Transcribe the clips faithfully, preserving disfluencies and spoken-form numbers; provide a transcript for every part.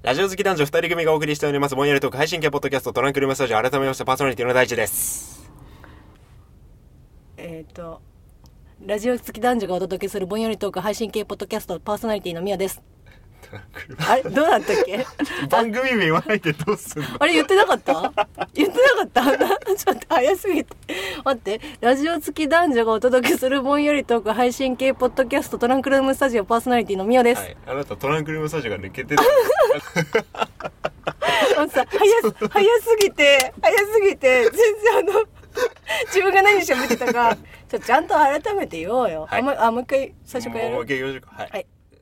ラジオ好き男女ふたり組がお送りしておりますぼんやりトーク配信系ポッドキャストトランクルームスタジオ、改めましてパーソナリティの大地です。 えっ、ー、とラジオ好き男女がお届けするぼんやりトーク配信系ポッドキャストパーソナリティのみやです。あれどうだったっけ番組名言わないでどうすんの。 あれ言ってなかった言ってなかったちょっと早すぎて待って。ラジオ好き男女がお届けするぼんやりトーク配信系ポッドキャストトランクルームスタジオパーソナリティのみやです、 はい、あなたトランクルームスタジオが抜けてたあのさ早す早すぎて早すぎて全然あの自分が何喋ってたかちょちゃんと改めて言おうよ、はい、あ, もあもう一回最初からやる。 もう一回言おうか。はい、 はい。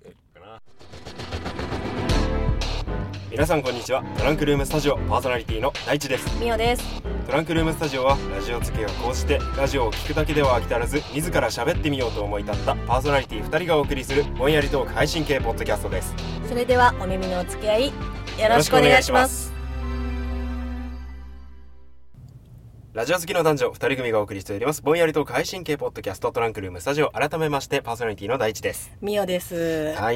皆さんこんにちは。トランクルームスタジオパーソナリティの大地です。 みおです。 トランクルームスタジオはラジオ付けを講じてラジオを聞くだけでは飽き足らず自ら喋ってみようと思い立ったパーソナリティふたりがお送りするぼんやりトーク配信系ポッドキャストです。 それではお耳のお付き合いよろしくお願いします。 ラジオ好きの男女ふたり組がお送りしておりますぼんやりトーク配信系ポッドキャストトランクルームスタジオ、改めましてパーソナリティの大地です。 みおです。 はい、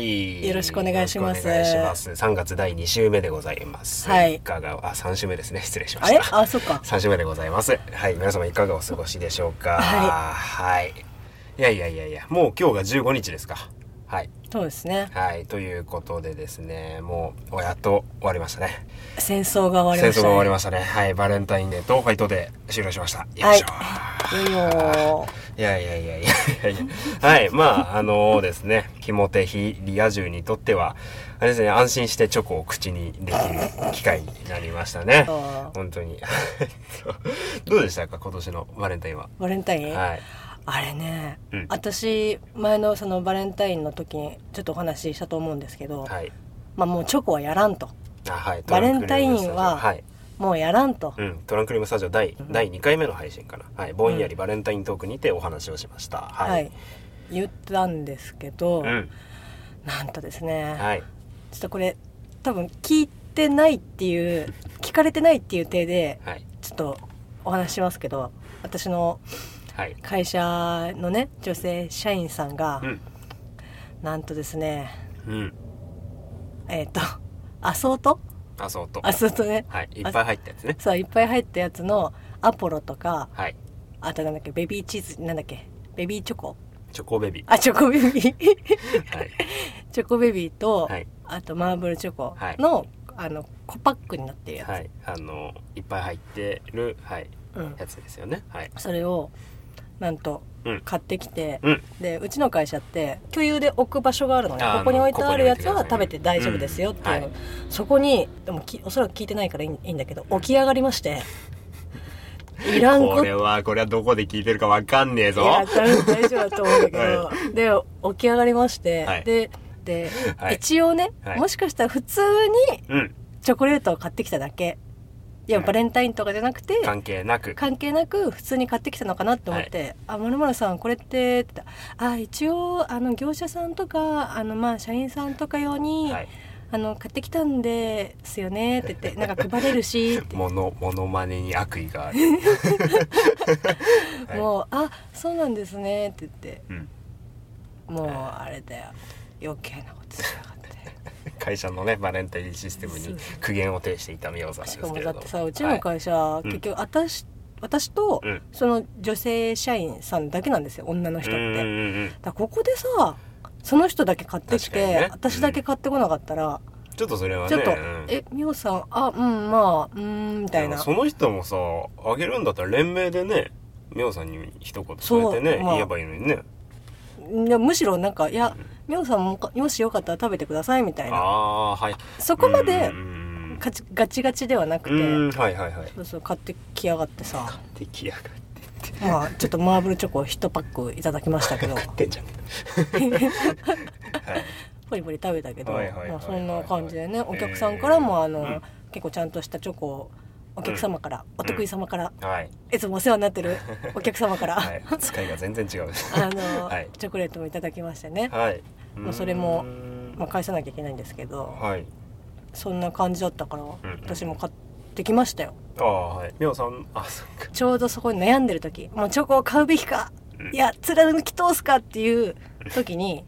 よろしくお願いします。 お願いします。さんがつだいに週目でございます。 はい、 いかがあさん週目ですね、失礼しました。 あれあそっか、 さん週目でございます。はい、皆様いかがお過ごしでしょうか。 はい、 はい、いやいやいやいや、もう今日がじゅうごにちですか。はい、 そうですね。 はい、ということでですね、もうやっと終わりましたね。 戦争が終わりましたね。 戦争が終わりましたね。はい、バレンタインデーとホワイトデー終了しました。よいしょ。 はい、いいよいやいやいやいやいやいやはい、まああのー、ですね、キモテヒリア充にとってはあれですね、安心してチョコを口にできる機会になりましたね。本当にどうでしたか、今年のバレンタインは。 バレンタイン、 はい、 あれね、うん、私前のそのバレンタインの時にちょっとお話ししたと思うんですけど、はい、まあもうチョコはやらんと。あ、はい、バレンタインはもうやらんと、 うん、トランクルームスタジオ 第,、うん、だいにかいめの配信かな、はい、ぼんやりバレンタイントークにてお話をしました、 はい、はい、言ったんですけど、うん、なんとですね、はい、ちょっとこれ多分聞いてないっていう聞かれてないっていう体で、はい、ちょっとお話しますけど、私の会社のね女性社員さんが、うん、なんとですね、うん、えっ、ー、とアソートアソートアソートね、 はい、いっぱい入ったやつね。 そう、いっぱい入ったやつのアポロとか、はい、あとなんだっけ、ベビーチーズ、なんだっけ、ベビーチョコチョコベビーあ、チョコベビー、はい、チョコベビーと、はい、あとマーブルチョコの、はい、あのコパックになってるやつ、はい、 あのいっぱい入ってる、はい、うん、やつですよね、はい、 それをなんと買ってきて、うん、でうちの会社って共有で置く場所があるのね。ここに置いてあるやつは食べて大丈夫ですよっていう、うん、はい、そこにでもきおそらく聞いてないからいい、いいんだけど、起き上がりましていらんここれはこれはどこで聞いてるか分かんねえぞ。いや大丈夫だと思うんだけど、はい、で起き上がりまして、はい、でで、はい、一応ね、はい、もしかしたら普通にチョコレートを買ってきただけ、いやバレンタインとかじゃなくて、うん、 関係なく関係なく普通に買ってきたのかなって思って、はい、あ、まるまるさんこれってってあ、一応あの業者さんとかあのまあ社員さんとか用に、はい、あの買ってきたんですよねって言って、なんか配れるしってモノモノマネに悪意があるもう、はい、あ、そうなんですねって言って、うん、もうあれだよ、余計なことしやがって会社のねバレンタインシステムに苦言を呈していたみおさんですけれども、しかもだってさ、うちの会社、はい、結局私、うん、私とその女性社員さんだけなんですよ、女の人って。うんうんうん、だからここでさその人だけ買ってきて、ね、私だけ買ってこなかったら、 うん、ちょっとそれはね、 ちょっと、うん、え、みおさん、あ、うん、まあ、うん、みたいな。 その人もさ、あげるんだったら連名でね、みおさんに一言添えてね、まあ、言えばいいのにね。 いやむしろなんか、いや、みおさんももしよかったら食べてくださいみたいな。 あ、はい、 そこまでガチガチガチではなくて、 うん、はいはいはい、 そうそう、買ってきやがってさ、 買ってきやがってまあちょっとマーブルチョコいちパックいただきましたけど食ってんじゃんポリポリ食べたけど、まあそんな感じでね、お客さんからもあの、うん、結構ちゃんとしたチョコをお客様から、うん、お得意様から、うん、はい、いつもお世話になってるお客様から、はい、 扱いが全然違うあの、はい、チョコレートもいただきましてね、はい、もうそれも、まあ、返さなきゃいけないんですけど、はい、そんな感じだったから、うんうん、私も買ってきましたよ。 ああ、はい、みおさん、あ、そっか、 ちょうどそこに悩んでる時、もうチョコを買うべきか、うん、いや貫き通すかっていう時に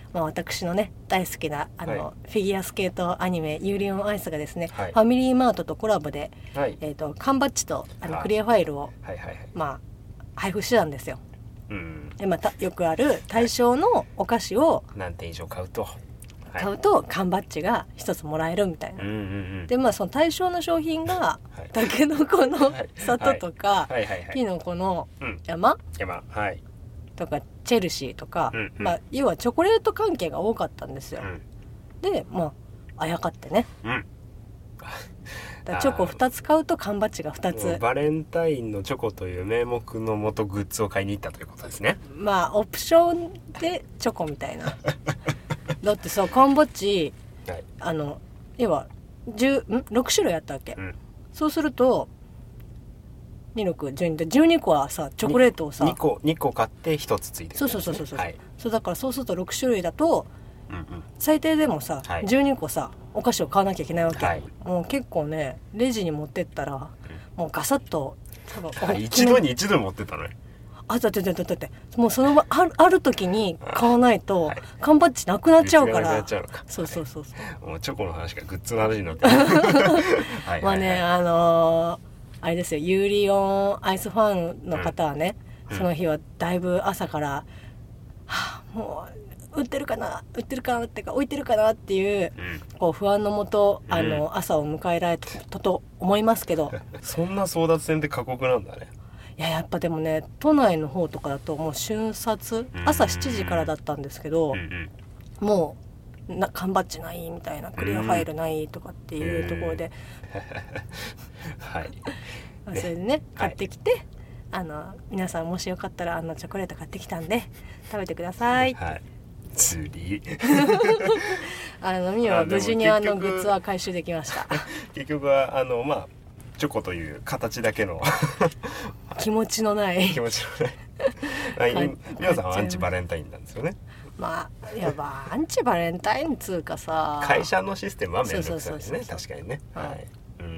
まあ、私のね大好きなあの、はい、フィギュアスケートアニメユーリオンアイスがですね、はい、ファミリーマートとコラボで、はい、えーと、缶バッジとあのクリアファイルを、はいはいはい、まあ、配布してたんですよ。うん、でまたよくある対象のお菓子を何点以上買うと買うと缶バッジが一つもらえるみたいな、うんうんうん、でまあその対象の商品がたけのこの里とかきのこの山、 山、はい、 とかチェルシーとか、うんうん、まあ、要はチョコレート関係が多かったんですよ、うん、でまああやかってね、うん、だチョコふたつ買うと缶バッジがふたつ。 バレンタインのチョコという名目のもとグッズを買いに行ったということですね。 まあオプションでチョコみたいなだってさ缶バッジ、はい、あの要はじゅうんろく種類あったわけ、うん、そうするとに、ろく、じゅうにでじゅうにこはさチョコレートをさ 2, 個2個買ってひとつついてる、ね、 そうそうそうそうそう、はい、そうだからそうするとろく種類だと、うんうん、最低でもさ、はい、じゅうにこさお菓子を買わなきゃいけないわけ、はい、もう結構ねレジに持ってったら、うん、もうガサッと多分一度に一度持ってったのね。 あだってだってだってもうそのある、ある時に買わないと、はい、缶バッジなくなっちゃうから。なくなっちゃうのか。そうそうそうそう。 もうチョコの話がグッズの話になってる。はい、 まあねあのー、あれですよユーリオンアイスファンの方はね、うん、その日はだいぶ朝から、はあ、もう売ってるかな売ってるかなってか置いてるかなっていう、うん、こう不安のもとあの、うん、朝を迎えられたと思いますけどそんな争奪戦って過酷なんだね。 いややっぱでもね都内の方とかだともう瞬殺朝しちじからだったんですけど、うんうん、もうな缶バッジないみたいなクリアファイルないとかっていうところで、はい、それでね買ってきて、はい、あの皆さんもしよかったらあのチョコレート買ってきたんで食べてください、はい、 釣りあのみは無事にあのグッズは回収できました結局はあのまあチョコという形だけの気持ちのない気持ちのない皆さんはアンチバレンタインなんですよね。 まあいやまあアンチバレンタインつうかさ会社のシステムはめんどくさいですね。確かにね、はい、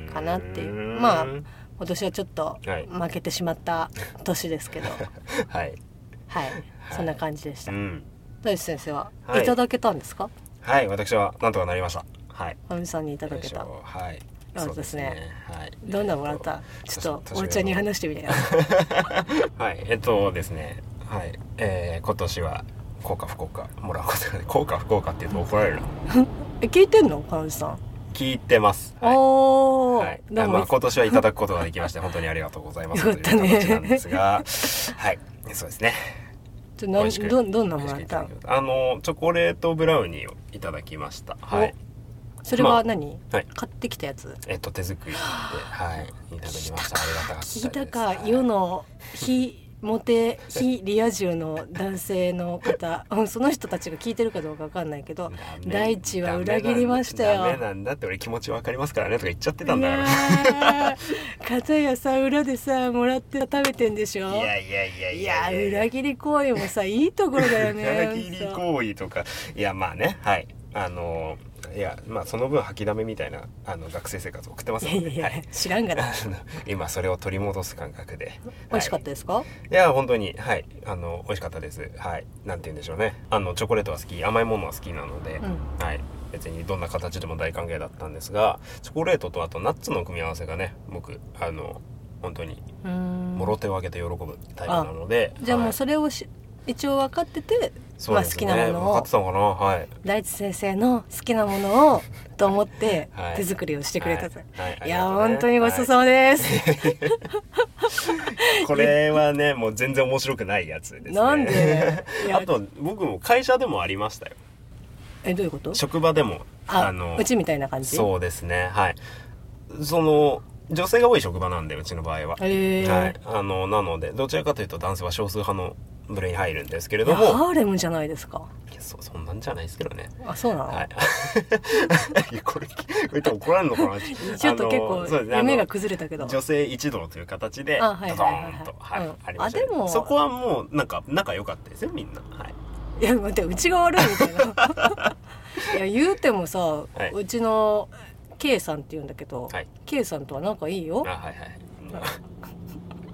かなっていうまあ今年はちょっと負けてしまった年ですけどはい、はい、そんな感じでした、うん、大地先生は、はい、いただけたんですか？ はい私はなんとかなりました。はい。 ファミさんにいただけた。 はい。 そうですね。はい。どんなもらった？ちょっとお茶に話してみたいな。 はい。えっとですね。はい。えー、今年は効果不効果もらうことが効果不効果って言うと怒られるの。 え聞いてんの？カウンさん。 聞いてます。はい、おー。はい。まあ今年はいただくことができまして本当にありがとうございます。 よかったね。という形なんですが、はい。そうですね。 ちょっとどどんなもらった？ あのチョコレートブラウニーをいただきました。はい。 それは何、まあはい、買ってきたやつ？ えっと手作りで、はい、いただきました。ありがたかったです。 聞いたか、世の非モテ非リア充の男性の方、その人たちが聞いてるかどうかわかんないけど、大地は裏切りましたよ。 ダメなんだって俺気持ちわかりますからねとか言っちゃってたんだから。 片やさ裏でさもらって食べてんでしょ。 いやいやいやいや。 いや裏切り行為もさいいところだよね。 裏切り行為とかいやまあねはいあのー。いやまあその分吐きだめみたいなあの学生生活を送ってますので、いやいや、 はい、知らんがな今それを取り戻す感覚で美味しかったですか？はい、 いや本当にはいあの美味しかったです。はいなんて言うんでしょうねあのチョコレートは好き甘いものは好きなので、うん、はい別にどんな形でも大歓迎だったんですがチョコレートとあとナッツの組み合わせがね僕あの本当にもろ手を挙げて喜ぶタイプなのでじゃあもうそれをし、はい、一応分かっててまあ、好きなものを分かってたのかな、はい、 大地先生の好きなものをと思って手作りをしてくれたと、はいはいはい、いや、ね、本当にごちそうさまです、はい、 これはねもう全然面白くないやつですね。 なんであと僕も会社でもありましたよ。 えどういうこと？ 職場でもああのうちみたいな感じ？ そうですねはいその女性が多い職場なんでうちの場合は、 へー、 はい、あのなのでどちらかというと男性は少数派の部類に入るんですけれどもハーレムじゃないですか。 いや そ, そんなんじゃないですけどね。 あそうなの、 はい、いやこれこれ多分怒られるのかなちょっと結構夢が崩れたけど女性一同という形でドドーンとありました、ね、 あでもそこはもうなんか仲良かったですよみんな、はい、 いや待ってうちが悪いみたいないや言うてもさ、はい、うちの K さんって言うんだけど、はい、K さんとは仲いいよ。 あはいはい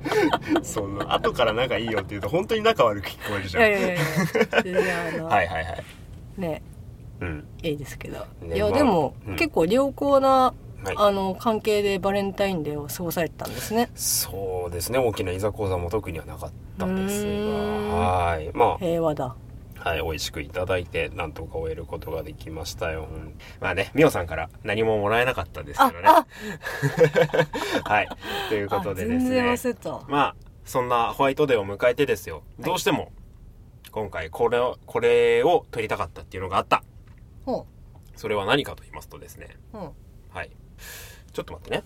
その後から仲いいよって言うと本当に仲悪く聞こえるじゃん。いやいやいや全然あのはいはいはいね、うん、いいですけど、ね、いや、まあ、でも、うん、結構良好な、はい、あの関係でバレンタインデーを過ごされてたんですね。 そうですね、大きないざこざも特にはなかったんですが、はい、まあ平和だ。 はい、美味しくいただいてなんとか終えることができましたよ。うん、まあね、みおさんから何ももらえなかったですけどね。はい、ということでですね、全然忘れた。まあそんなホワイトデーを迎えてですよ、どうしても今回これをこれを撮りたかったっていうのがあった。ほう。それは何かと言いますとですね、うん、はい、ちょっと待ってね。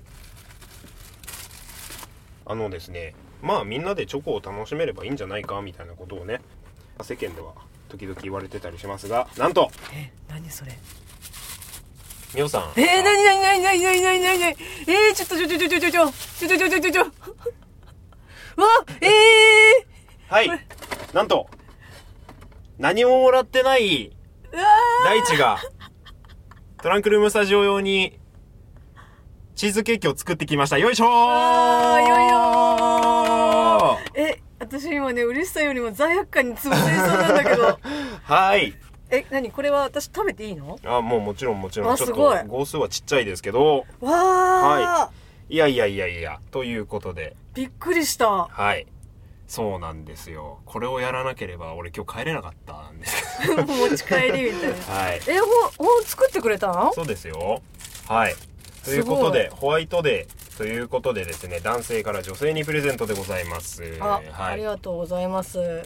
あのですね、まあみんなでチョコを楽しめればいいんじゃないかみたいなことをね、世間では時々言われてたりしますが、なんとえ、何それ、 みおさん、 えー、なになになになになになになになに、えー、ちょっとちょちょちょちょちょちょちょちょちょちょちょちょわ、えー、 はい、なんと何ももらってない大地がトランクルームスタジオ用にチーズケーキを作ってきました。よいしょー。あー、よいよー。え、私今ね、嬉しさよりも罪悪感に潰されそうなんだけどはい。 え、何これは私食べていいの？ あ、もうもちろんもちろん。 あ、すごい。 ちょっと号数はちっちゃいですけど。 わー。はい。いやいやいやいや、ということで。 びっくりした。 はい。そうなんですよ。これをやらなければ俺今日帰れなかったんですけど。 持ち帰りみたいな。 はい。 え、ほ、ほ、作ってくれたの？ そうですよ。はい。ということで、ホワイトデーということでですね、男性から女性にプレゼントでございます。 あ、はい、ありがとうございます。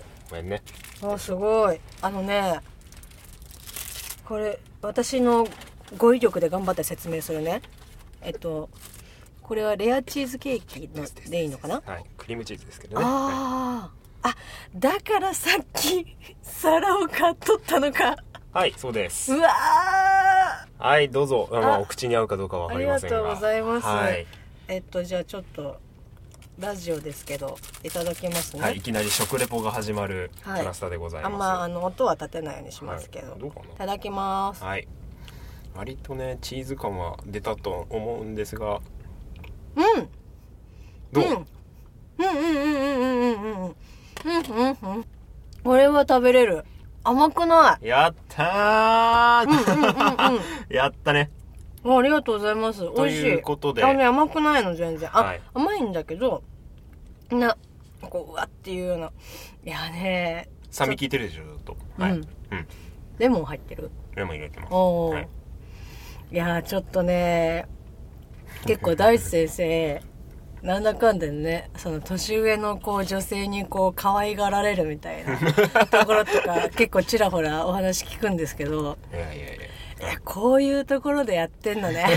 ごめんね。 あ、すごい。あのね、これ私の語彙力で頑張って説明するね。えっとこれはレアチーズケーキのでいいのかな？ はい、クリームチーズですけどね。 あ、はい、あ、だからさっき皿を買っとったのか。 はい、そうです。 うわー、はい、どうぞ。まあお口に合うかどうかわかりませんが。 ありがとうございます。 はい、 えっとじゃあちょっとラジオですけどいただきますね。 はい、いきなり食レポが始まるトラスタでございます。 はい、あんまあの音は立てないようにしますけど、はい、 どうかな。いただきます。 はい。割とねチーズ感は出たと思うんですが、 うん。 どう？ うんうんうんうんうんうんうんうんうんうん。これは食べれる。甘くない。 やったー。うんうんうんうん。やったね。 ありがとうございます。美味しい。ということで。 あのね、甘くないの全然。あ、はい、甘いんだけど、な、こう、うわっていうような。いやね。 酸味効いてるでしょ、ちょっと。はい。うん。 レモン入ってる？ レモン入れてます。 おー。はい、いやちょっとね、結構大地先生、なんだかんだね、その年上のこう女性にこう可愛がられるみたいなところとか結構ちらほらお話聞くんですけど、 いやいやいや。 いやこういうところでやってんのね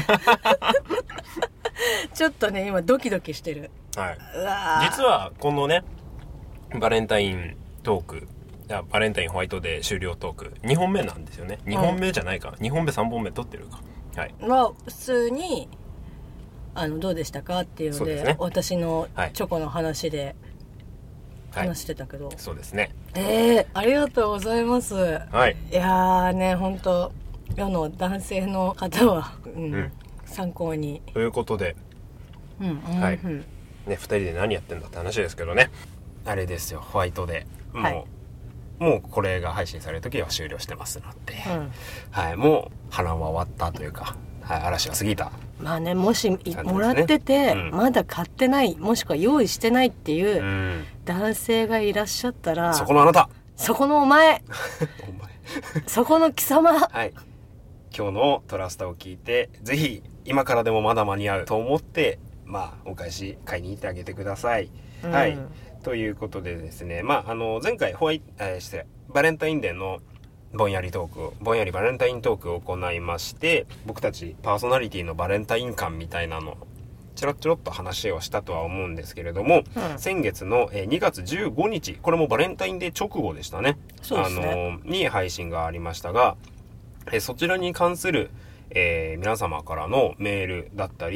ちょっとね今ドキドキしてる。 はい。うわ実はこのねバレンタイントーク、いやバレンタインホワイトデー終了トークにほんめなんですよね。にほんめじゃないか、うん、にほんめさんぼんめ撮ってるか。はい。 まあ普通にあのどうでしたかっていうので、ね、私のチョコの話で話してたけど、 はい、そうですね。 えー、ありがとうございます。 はい。 いやーね本当世の男性の方は、うんうん、参考にということで、 うんうんうん、 はい、ねふたりで何やってんだって話ですけどね。あれですよ、ホワイトでもう、はい、もうこれが配信される時は終了してますので、うん、はい、もう波乱は終わったというか、はい、嵐は過ぎた。 まあね、もし、ね、もらってて、うん、まだ買ってないもしくは用意してないっていう男性がいらっしゃったら、 そこのあなた、 そこのお前お前そこの貴様、 はい、今日のトラスタを聞いてぜひ今からでもまだ間に合うと思ってまあお返し買いに行ってあげてください、うん、はいということでですね、まああの前回ホワイ、えー、失礼バレンタインデーのぼんやりトークをぼんやりバレンタイントークを行いまして、僕たちパーソナリティのバレンタイン感みたいなのちょろちょろっと話をしたとは思うんですけれども、うん、先月のにがつじゅうごにち、これもバレンタインデー直後でしたね。 そうですね。 あのに配信がありましたが、えそちらに関する、えー、皆様からのメールだったり、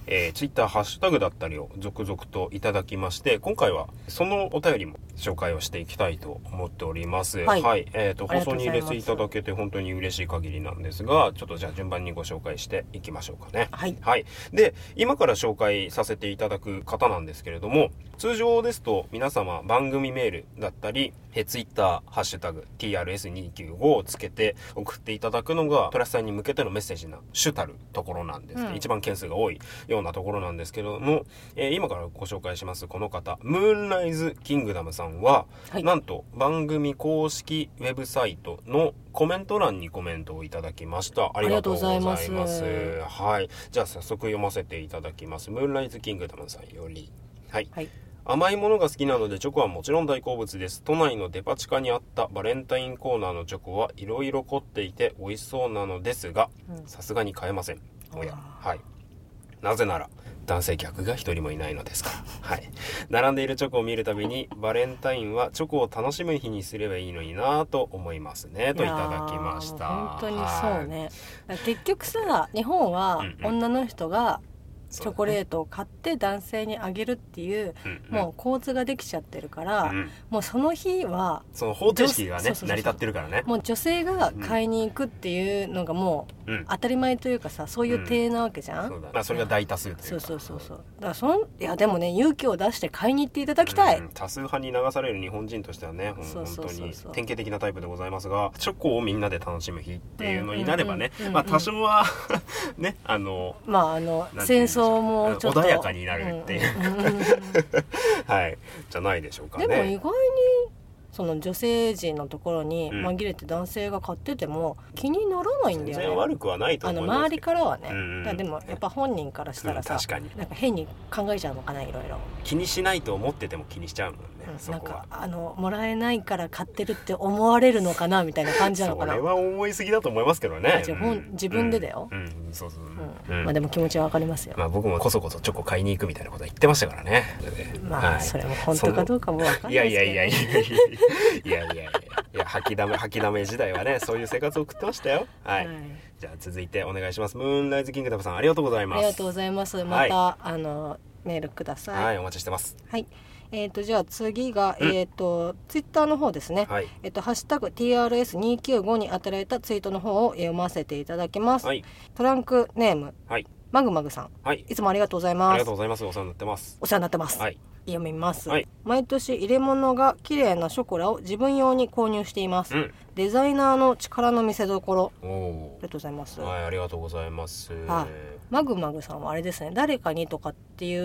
えー、ツイッターハッシュタグだったりを続々といただきまして、今回はそのお便りも紹介をしていきたいと思っております。はい。はい、えっ、ー、と、放送に入れていただけて本当に嬉しい限りなんですが、ちょっとじゃあ順番にご紹介していきましょうかね。はい。はい。で、今から紹介させていただく方なんですけれども、通常ですと皆様番組メールだったり、えツイッターハッシュタグ ティーアールエスにひゃくきゅうじゅうご をつけて送っていただくのがトラスさんに向けてのメッセージな主たるところなんです、うん、一番件数が多いようなところなんですけれども、えー、今からご紹介しますこの方ムーンライズキングダムさんは、はい、なんと番組公式ウェブサイトのコメント欄にコメントをいただきました。ありがとうございます。はい。じゃあ早速読ませていただきます。ムーンライズキングダムさんより。はい。はい、甘いものが好きなのでチョコはもちろん大好物です。都内のデパ地下にあったバレンタインコーナーのチョコはいろいろ凝っていて美味しそうなのですが、さすがに買えません。おや。はい。なぜなら男性客が一人もいないのですから。はい。並んでいるチョコを見るたびにバレンタインはチョコを楽しむ日にすればいいのになぁと思いますね。といただきました。 本当にそうね。結局さ、日本は女の人がチョコレートを買って男性にあげるっていう、うんうん、もう構図ができちゃってるから、うん、もうその日はその方程式がね成り立ってるからね、 もう女性が買いに行くっていうのがもう当たり前というかさ、そういう体なわけじゃん、うんそうだ、まあ、それが大多数というか、 そうそうそうそうだからそんいやでもね勇気を出して買いに行っていただきたい、うん、 多数派に流される日本人としてはね本当に典型的なタイプでございますが、チョコをみんなで楽しむ日っていうのになればね、まあ多少はねあのまああの戦争もちょっと穏やかになるっていう、うんうんうん、はいじゃないでしょうかね。 でも意外にその女性陣のところに紛れて男性が買ってても気にならないんだよね。 全然悪くはないと思いますけど、 あの周りからはね、うんうん、だでもやっぱ本人からしたらさ、うん、確かになんか変に考えちゃうのかな、いろいろ気にしないと思ってても気にしちゃうもんね、うん、 そこはなんかあのもらえないから買ってるって思われるのかなみたいな感じなのかな。 それは思いすぎだと思いますけどね。 自分、うん、自分でだよ、うんうん、そうそう、うんうん、まあでも気持ちはわかりますよ。 まあ僕もこそこそチョコ買いに行くみたいなことは言ってましたからね。 まあ、はい、それも本当かどうかもわかんないですけど、 いやいやいやいやいやいやいやいや吐きだめ吐きだめ時代はねそういう生活を送ってましたよ。はい、はい、じゃあ続いてお願いします。ムーンライズキングダムさんありがとうございます。 ありがとうございます。また、はい、あのメールください。 はい、お待ちしてます。 はい。えーと、じゃあ次が、うん、えーと、ツイッターの方ですね。はい。えーと、ハッシュタグ ティーアールエスにひゃくきゅうじゅうご に当てられたツイートの方を読ませていただきます。はい。トランクネーム。はい。マグマグさん。はい。いつもありがとうございます。 ありがとうございます。お世話になってます。 お世話になってます。はい。読みます、はい、毎年入れ物が綺麗なショコラを自分用に購入しています、うん、デザイナーの力の見せ所。おありがとうございます。 はい、ありがとうございます。 あ、マグマグさんはあれですね、誰かにとかっていう、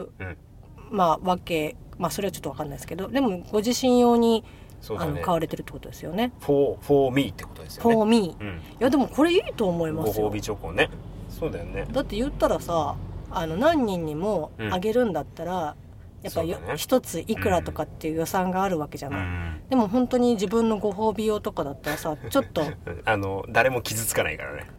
うん、まあわけ、まあそれはちょっとわかんないですけど、でもご自身用にあの買われてるってことですよね。 for, for me ってことですよね。 for me、うん、いやでもこれいいと思いますよ。 ご褒美チョコね。そうだよね。 だって言ったらさ、あの何人にもあげるんだったら、うんやっぱ一、ね、ついくらとかっていう予算があるわけじゃない、うん、でも本当に自分のご褒美用とかだったらさちょっとあの誰も傷つかないからね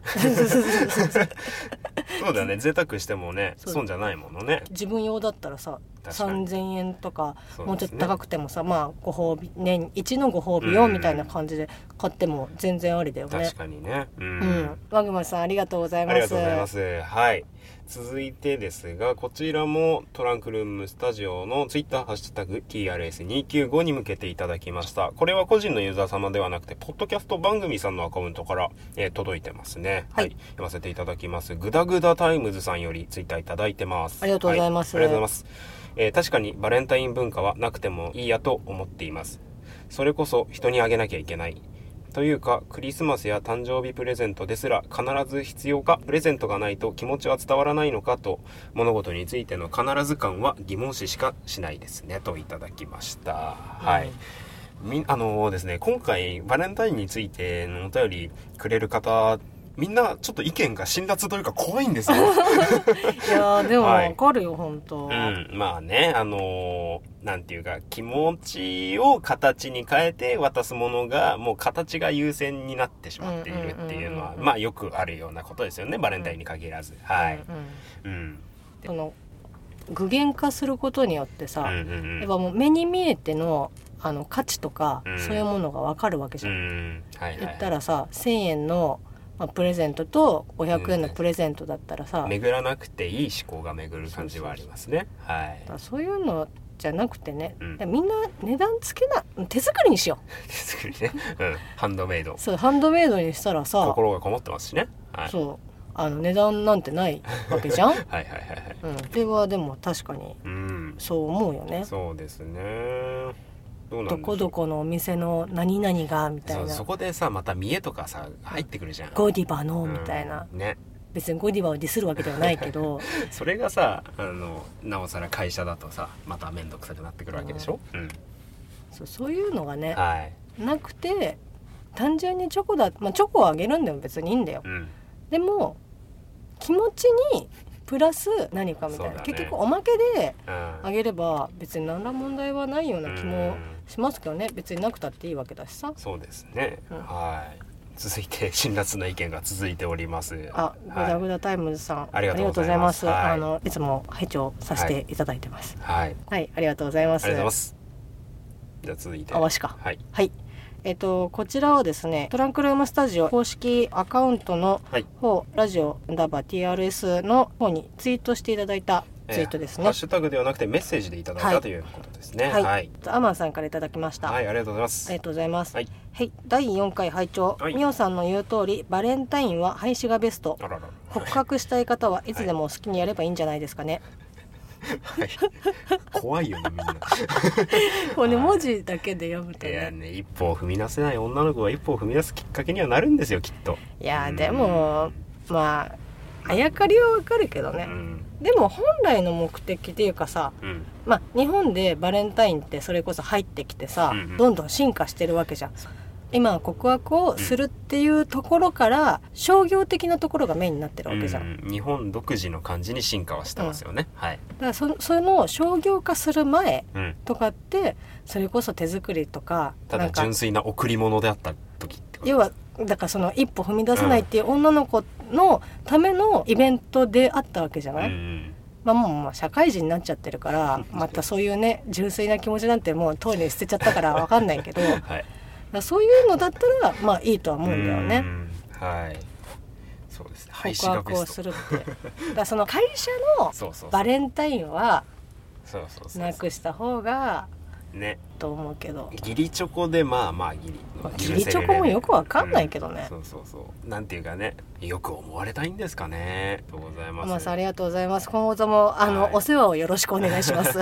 そうだよね、贅沢してもね損じゃないものね。 自分用だったらささんぜんえんとか、ね、もうちょっと高くてもさ、まあご褒美年一のご褒美用みたいな感じで買っても全然ありだよね。 確かにね。うん、 うん、マグマさんありがとうございます。 ありがとうございます。はい、続いてですが、こちらもトランクルームスタジオのツイッターハッシュタグ ティーアールエスにひゃくきゅうじゅうご に向けていただきました。これは個人のユーザー様ではなくてポッドキャスト番組さんのアカウントから、えー、届いてますね。はい、はい、読ませていただきます。グダグダタイムズさんよりツイッターいただいてます。 ありがとうございます。 はい、ありがとうございます。えー、確かにバレンタイン文化はなくてもいいやと思っています。それこそ人にあげなきゃいけないというか、クリスマスや誕生日プレゼントですら必ず必要か、プレゼントがないと気持ちは伝わらないのかと、物事についての必ず感は疑問視しかしないですね、といただきました。うん、はい。み、あのー、ですね、今回バレンタインについてのお便りくれる方、みんなちょっと意見が辛辣というか怖いんですよ。いやでもわかるよ、はい、本当。 うん、まあね、あのー、なんていうか気持ちを形に変えて渡すものがもう形が優先になってしまっているっていうのはまあよくあるようなことですよね、バレンタインに限らず。はい。うん。うん、 その具現化することによってさ、うんうんうん、やっぱもう目に見えてのあの価値とか、うん、そういうものがわかるわけじゃん。うんはいはいはい、言ったらさ、せんえんのまあ、プレゼントとごひゃくえんのプレゼントだったらさ、 うん、巡らなくていい思考が巡る感じはありますね。はい。 だそういうのじゃなくてね、 うん、 みんな値段つけな手作りにしよう。 手作りね、うん、ハンドメイド。 そうハンドメイドにしたらさ心がこもってますしね、はい、 そうあの値段なんてないわけじゃんはいはいはいはい、 うん、ではでも確かにそう思うよね、うん、 そうですね。 どうなんでしょう、どこどこのお店の何々がみたいな、 そ, そこでさまた見栄とかさ入ってくるじゃん、 ゴディバのみたいな、 うん、ね、 別にゴディバをディスるわけではないけどそれがさあのなおさら会社だとさまた面倒くさくなってくるわけでしょ、うんうん、 そう、そういうのがね、 はい、なくて単純にチョコだ、まあ、チョコをあげるんでも別にいいんだよ、うん、でも気持ちにプラス何かみたいな、ね、結局おまけであげれば別に何ら問題はないような気もしますけどね、別になくたっていいわけだしさ。 そうですね、うん、はい。続いて辛辣な意見が続いております。 あ、グダグダタイムズさん、はい、 ありがとうございます。 あのいつも拝聴させていただいてます。 はい、 はい、ありがとうございます。 ありがとうございます。じゃあ続いてあわしか、 はい、 はい、えっと、こちらはですねトランクルームスタジオ公式アカウントの方、はい、ラジオダバ ティーアールエス の方にツイートしていただいたツイートですね、えー、 ハッシュタグではなくてメッセージでいただいた、はい、ということですね。 はい、はい、アマンさんからいただきました。 はい、ありがとうございます。 ありがとうございます。 はい、 はい、だいよんかい拝聴、はい、ミオさんの言う通りバレンタインは廃止がベスト。 あららら、 告白したい方はいつでも好きにやればいいんじゃないですかね。 はい、怖いよねみんなこれね、文字だけで読むとね、 いやね、一歩を踏み出せない女の子が一歩を踏み出すきっかけにはなるんですよきっと。 いやでもまああやかりはわかるけどね、うん、でも本来の目的っていうかさ、うん、まあ日本でバレンタインってそれこそ入ってきてさ、うんうん、どんどん進化してるわけじゃん。今は告白をするっていうところから、うん、商業的なところがメインになってるわけじゃん、 うん、日本独自の感じに進化はしてますよね、うん、はい。 だから そ, その商業化する前とかって、うん、それこそ手作りとかただ純粋な贈り物であった時ってこと要はだからその一歩踏み出せないっていう女の子のためのイベントであったわけじゃない、うんうん、まあもう社会人になっちゃってるからまたそういうね純粋な気持ちなんてもうとうに捨てちゃったから分かんないけど、はいだそういうのだったらまあいいとは思うんだよね。 はい、そうですね。 告白をするって。だからその会社のバレンタインはなくした方がねと思うけど。 義理チョコでまあまあ義理。 義理チョコもよくわかんないけどね、 うん。そうそうそう。なんていうかね、よく思われたいんですかね。ありがとうございます。 マスありがとうございます。今後ともあの、はい、お世話をよろしくお願いします。 はい、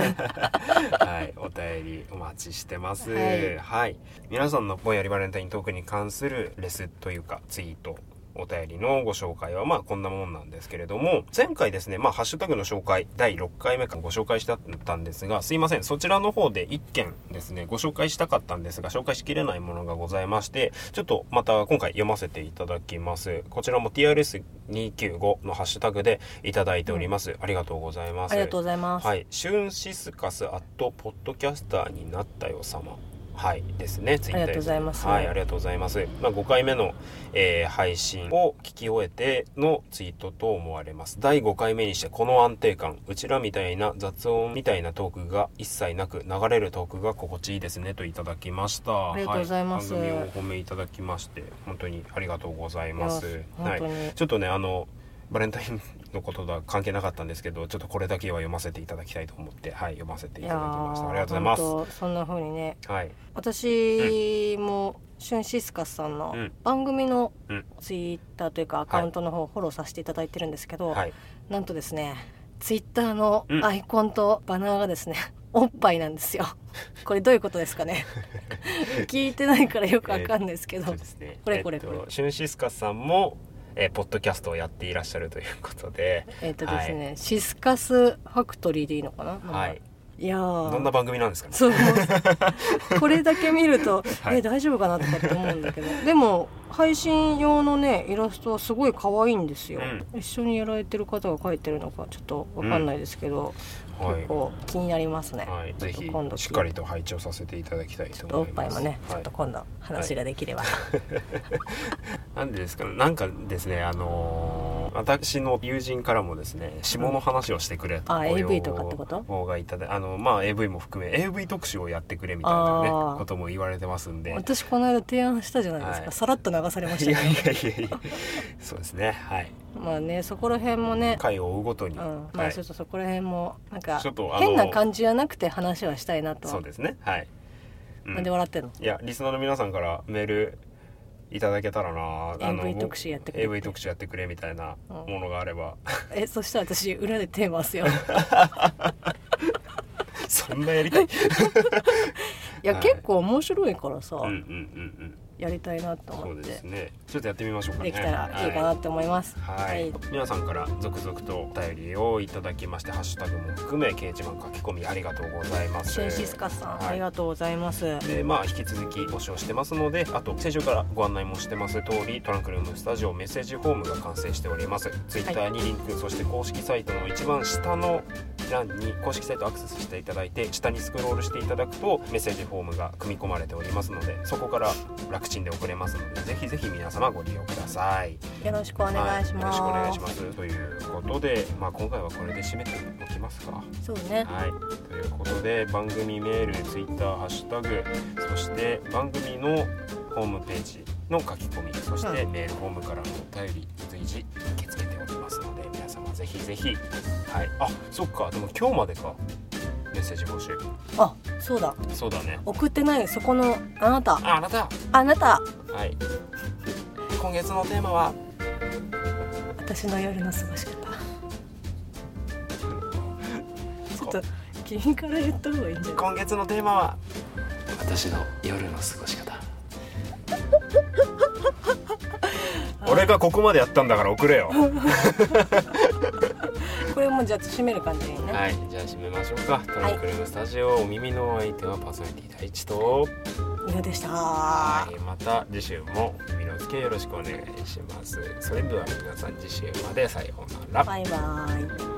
お便りお待ちしてます。はい、はい、皆さんのぼんやりバレンタイントークに関するレスというかツイート。お便りのご紹介はまあこんなもんなんですけれども、前回ですね、まあハッシュタグの紹介だいろっかいめからご紹介したんですが、すいません、そちらの方でいっけんですねご紹介したかったんですが紹介しきれないものがございまして、ちょっとまた今回読ませていただきます。こちらも ティーアールエスにひゃくきゅうじゅうご のハッシュタグでいただいております、うん、ありがとうございます。 ありがとうございます。 はい、シュンシスカスアットポッドキャスターになったよ様、はいですね。ツイッターありがとうございます。 はい、ありがとうございます。まあ、ごかいめの、えー、配信を聞き終えてのツイートと思われます。だいごかいめにしてこの安定感、うちらみたいな雑音みたいなトークが一切なく流れるトークが心地いいですねといただきました。 ありがとうございます。 はい、番組をお褒めいただきまして本当にありがとうございます。はい、ちょっとねあのバレンタインのこととは関係なかったんですけど、ちょっとこれだけは読ませていただきたいと思って、はい、読ませていただきました。ありがとうございます。 そんな風にね、 はい、 私も、うん、シュンシスカスさんの番組のツイッターというかアカウントの方をフォローさせていただいてるんですけど、はい、なんとですねツイッターのアイコンとバナーがですね、うん、おっぱいなんですよ。これどういうことですかね。聞いてないからよくわかんないですけど、えーですね、これこれこれ、えっと、 シュンシスカスさんもえー、ポッドキャストをやっていらっしゃるということで、 えっとですね、はい、シスカスファクトリーでいいのかな。 はい。 いやー、 どんな番組なんですかね。 そうこれだけ見ると、はい、え大丈夫かなとかって思うんだけど、でも配信用のねイラストはすごい可愛いんですよ、うん、一緒にやられてる方が描いてるのかちょっとわかんないですけど、うん、結構気になりますね、 はい、ぜひ今度しっかりと拝聴させていただきたいと思います。 おっぱいもね、はい、ちょっと今度話ができれば、はい、 なんでですかね、なんかですねあのー私の友人からもですね、下の話をしてくれと、 うん、あ エーブイ とかってことがいただあの、まあ、エーブイ も含め エーブイ 特集をやってくれみたいなねことも言われてますんで、 私この間提案したじゃないですか、はい、さらっと流されましたね。 いやいやいやいやそうですね、はい。 まあね、そこら辺もね、 回を追うごとに、うん、 まあちょっとそこら辺もなんか変な感じじゃなくて話はしたいなとは。 そうですね、はい。 うん、なんで笑ってんの？ いや、リスナーの皆さんからメールいただけたらな、 あの エーブイ 特集やってくれエーブイ 特集やってくれみたいなものがあれば、 うん、えそしたら私裏で手回すよ。 そんなやりたい？いや、はい、結構面白いからさ、うんうんうんうんやりたいなと思って。 そうですね、ちょっとやってみましょうかね。 できたらいいかなって思います。 はい、はい、皆さんから続々とお便りをいただきまして、ハッシュタグも含め掲示板書き込みありがとうございます。 シェンシスカスさん、はい、ありがとうございます。 で、まあ引き続き募集してますので、あと先週からご案内もしてます通り、トランクルームスタジオメッセージフォームが完成しております。ツイッターにリンク、はい、そして公式サイトの一番下の欄に公式サイトアクセスしていただいて、下にスクロールしていただくとメッセージフォームが組み込まれておりますので、そこから楽ちんで送れますので、ぜひぜひ皆様ご利用ください。 よろしくお願いします。 はい、よろしくお願いします。ということで、まあ、今回はこれで締めておきますか。 そうね。 はい。ということで、番組メール、ツイッター、ハッシュタグ、そして番組のホームページの書き込み、そしてメールフォームからのお便り随時受け付けておりますので、皆様ぜひぜひ。はい。あ、そっか。でも今日までか。メッセージ募集。 あ、そうだ。 そうだね。 送ってないそこのあなた。 あ、あなた。 あなた。 はい。今月のテーマは私の夜の過ごし方。ちょっと君から言った方がいいんじゃない？ 今月のテーマは私の夜の過ごし方。俺がここまでやったんだから送れよ。 これもじゃあ締める感じでいいね。 はい、じゃあ締めましょうか。トランクルームスタジオ、はい、お耳の相手はパーソナリティ第一とみのでした。 はい、また次週もお耳の付けよろしくお願いします。それでは皆さん次週までさようなら。 バイバイ。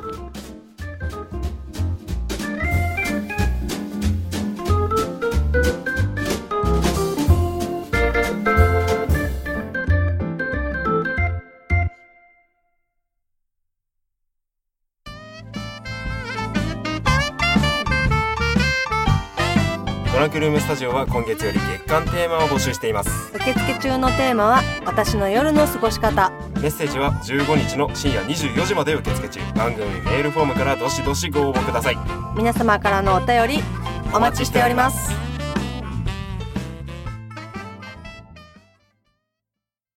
トランクルームスタジオは今月より月間テーマを募集しています。 受付中のテーマは私の夜の過ごし方。 メッセージはじゅうごにちの深夜にじゅうよじまで受付中。番組メールフォームからどしどしご応募ください。 皆様からのお便りお待ちしております。